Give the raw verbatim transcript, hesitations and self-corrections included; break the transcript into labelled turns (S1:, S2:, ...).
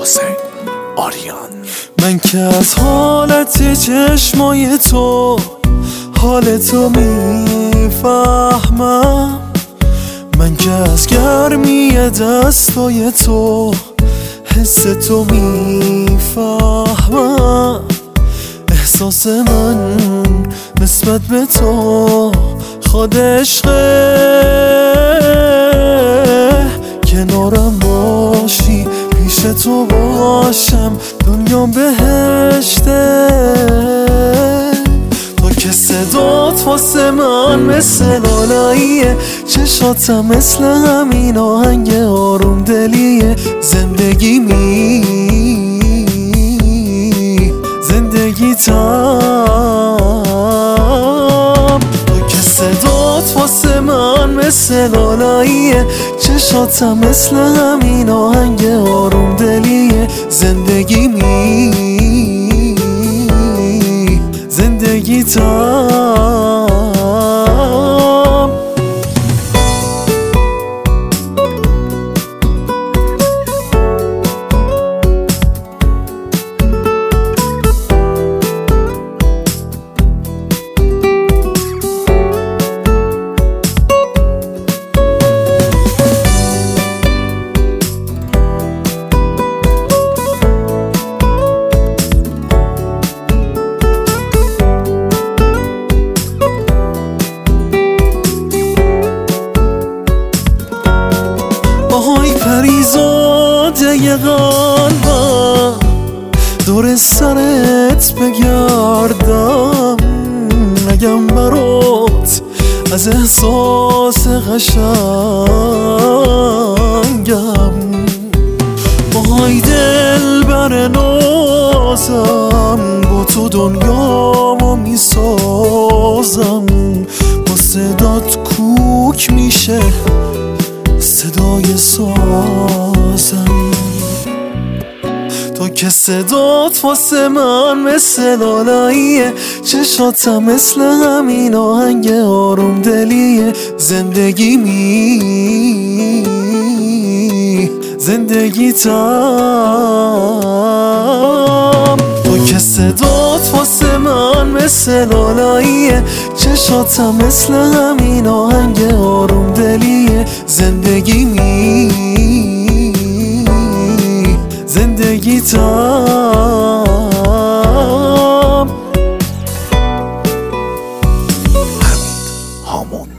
S1: حسین آریان.
S2: من که از حالت چشمای تو حال تو میفهمم، من که از گرمی دستای تو حس تو میفهمم. احساس من نسبت به تو خود عشقه، کنارم باشی پیش تو باشم دنیام بهشته. تو که صدات واسه من مثل لالاییه، چشاتم مثل همین آهنگ آروم دلیه. زندگی می زندگی تام. تو که صدات واسه من مثل لالاییه، چشاتم مثل همین آهنگ آروم دلیه. زندگی می زندگی تام. آهای پریزاده قلبم، دور سرت بگردم، نگم برات از احساس قشنگم. آهای دل بر نازم، با تو دنیامو میسازم. با صدات کوک میشه صدای سازم. تو که صدات واسه من مثل لالاییه، چشاتم مثل همین آهنگ آروم دلیه. زندگی می زندگی تام. تو که صدات واسه من مثل لالاییه، چشاتم مثل همین آهنگ آروم دلیه. زندگی می زندگی تام.
S1: حمید هامون.